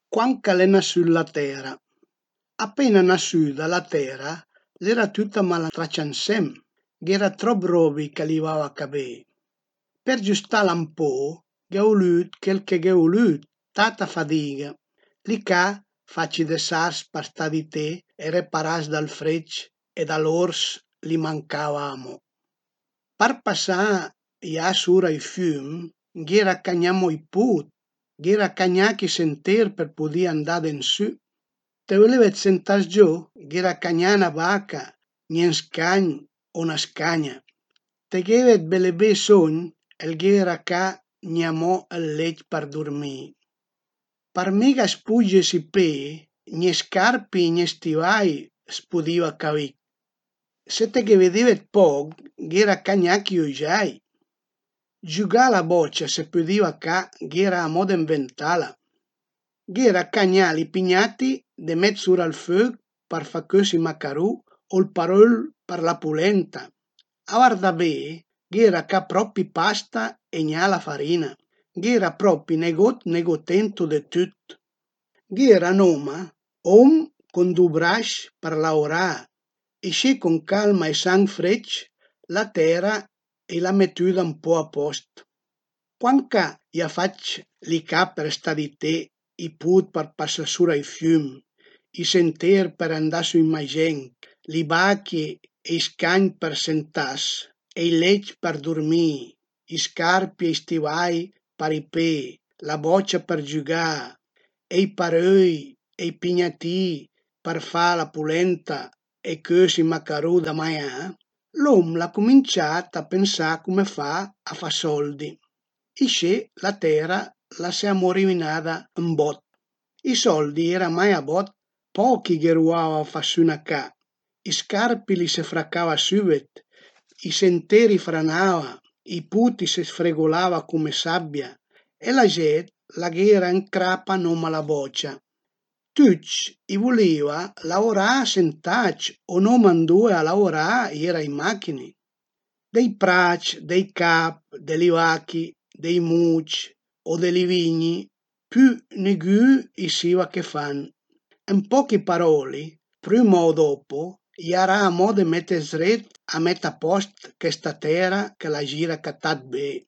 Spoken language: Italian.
Quanca l'è nassù la Tera. Appena nasciuda la Tera l'era tutta malatraccia insem, gh'era trop robi che li vava a cabè. Per giustala un po', gh'è volut quel che gh'è volut, tanta fadiga. Li ca, facci de sars per sta di te e reparàs dal frecc e da l'ors li mancava amo. Par passà ià sura i fium, gh'era a cagnà mo i put, gh'era a cagnà chi sentir per pudì andà d'ensù. Te volevet sentás giò, gh'era a cagnà 'na vaca, ni un scagn o 'na scagna. Te ghevet belebé sogn, el gh'era ca gniamò ël letg per durmî. Par miga spuggesi pe, ni scarpi ni stivai s'pudiva cavî. Se te ghe vedevet poc, gh'era a cagnà chi ögiai. Giugâ a la boccia se pudiva ca gh'era a mo d'inventala. Gh'era a cagnà li pignati de met sura ël feug per fa cözi i macarù o ël paröl per la pulenta. A vardabé gh'era ca propi pasta e gnà la farina. Gh'era propi negotento de tüt. Gh'era un om con du brasc per lavorâ, isce con calma e san frecc la Tera e l'à metüda ën po a post. Quanca i à fatg li ca per sta di te, i put per passà sura i fium, i sentir per andà sui magenc, li bachi e i scagn per sentás, e i letg per durmî, i scarpi e i stivai per i pe, la boccia per giugâ, e i paröi e i pignatì per fa la pulenta e cözi i macarù da maià, l'om l'à cumincià a pensà come fa a fa soldi. Isce la Tera la s'è mo ruinada ën bot. I soldi era mai a bot pochi ghe ruava a fa sü 'na ca. I scarpi li se fracava sübet, i senteri franava, i puti se sfregulava cume sabbia e la gent la gh'era ën crapa nom a la bocia. Tüt i vuliva lavorà sent'ac o no mandue a lavorà eira i machini. Dei prac, dei cap, de li vachi, dei muig o de li vigni, pü nigün i siva che fan. Ën pochi paroli, prüma o dopo, i arà a mo de mette zret a met a post chesta Tera che la gira catà d'bé.